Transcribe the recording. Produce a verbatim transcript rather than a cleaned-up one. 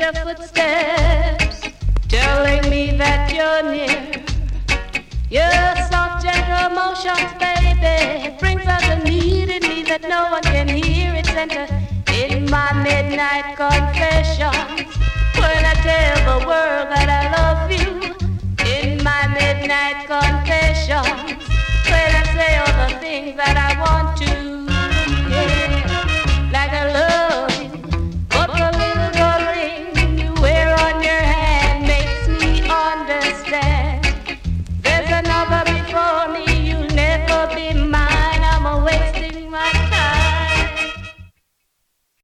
your footsteps, telling me that you're near. Your soft, gentle motions, baby, brings out the need in me that no one can hear. It's enter in my midnight confessions when I tell the world that I love you. In my midnight confessions when I say all the things that I want to.